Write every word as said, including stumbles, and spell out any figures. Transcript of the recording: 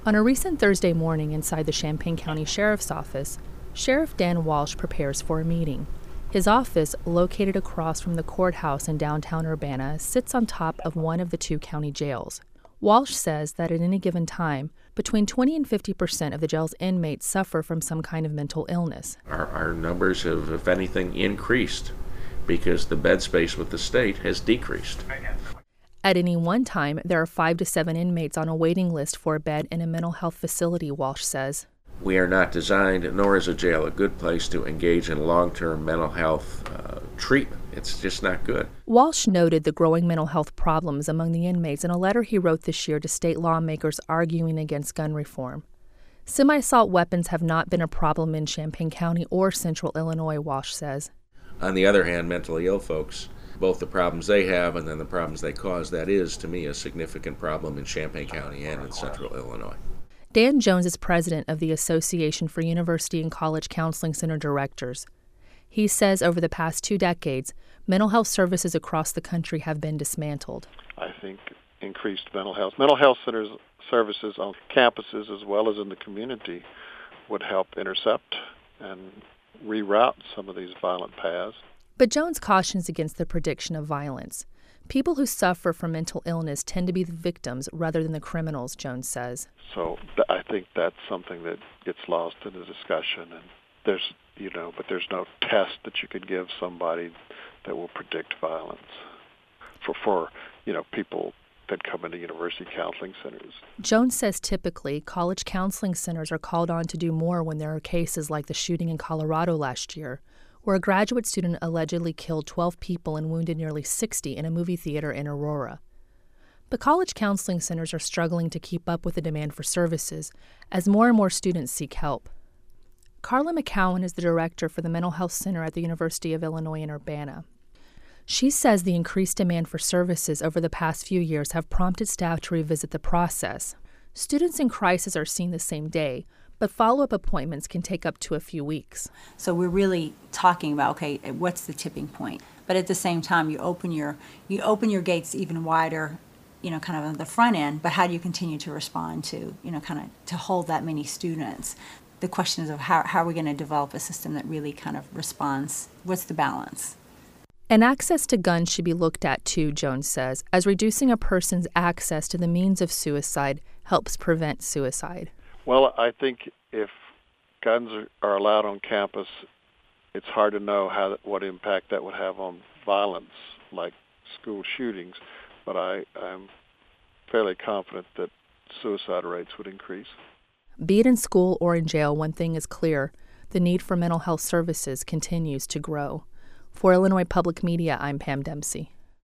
On a recent Thursday morning inside the Champaign County Sheriff's Office, Sheriff Dan Walsh prepares for a meeting. His office, located across from the courthouse in downtown Urbana, sits on top of one of the two county jails. Walsh says that at any given time, between twenty and fifty percent of the jail's inmates suffer from some kind of mental illness. Our, our numbers have, if anything, increased because the bed space with the state has decreased. At any one time, there are five to seven inmates on a waiting list for a bed in a mental health facility, Walsh says. We are not designed, nor is a jail a good place to engage in long-term mental health uh, treatment. It's just not good. Walsh noted the growing mental health problems among the inmates in a letter he wrote this year to state lawmakers arguing against gun reform. Semi-assault weapons have not been a problem in Champaign County or Central Illinois, Walsh says. On the other hand, mentally ill folks, both the problems they have and then the problems they cause, that is, to me, a significant problem in Champaign County and in Central Illinois. Dan Jones is president of the Association for University and College Counseling Center Directors. He says over the past two decades, mental health services across the country have been dismantled. I think increased mental health. Mental health centers services on campuses as well as in the community would help intercept and reroute some of these violent paths. But Jones cautions against the prediction of violence. People who suffer from mental illness tend to be the victims rather than the criminals, Jones says. So th- I think that's something that gets lost in the discussion. And there's, you know, but there's no test that you could give somebody that will predict violence for, for you know, people that come into university counseling centers. Jones says typically college counseling centers are called on to do more when there are cases like the shooting in Colorado last year, where a graduate student allegedly killed twelve people and wounded nearly sixty in a movie theater in Aurora. But college counseling centers are struggling to keep up with the demand for services as more and more students seek help. Carla McCowan is the director for the Mental Health Center at the University of Illinois in Urbana. She says the increased demand for services over the past few years have prompted staff to revisit the process. Students in crisis are seen the same day, but follow-up appointments can take up to a few weeks. So we're really talking about, okay, what's the tipping point? But at the same time, you open your you open your gates even wider, you know, kind of on the front end, but how do you continue to respond to, you know, kind of to hold that many students? The question is of how, how are we going to develop a system that really kind of responds? What's the balance? And access to guns should be looked at too, Jones says, as reducing a person's access to the means of suicide helps prevent suicide. Well, I think if guns are, are allowed on campus, it's hard to know how what impact that would have on violence, like school shootings. But I, I'm fairly confident that suicide rates would increase. Be it in school or in jail, one thing is clear: the need for mental health services continues to grow. For Illinois Public Media, I'm Pam Dempsey.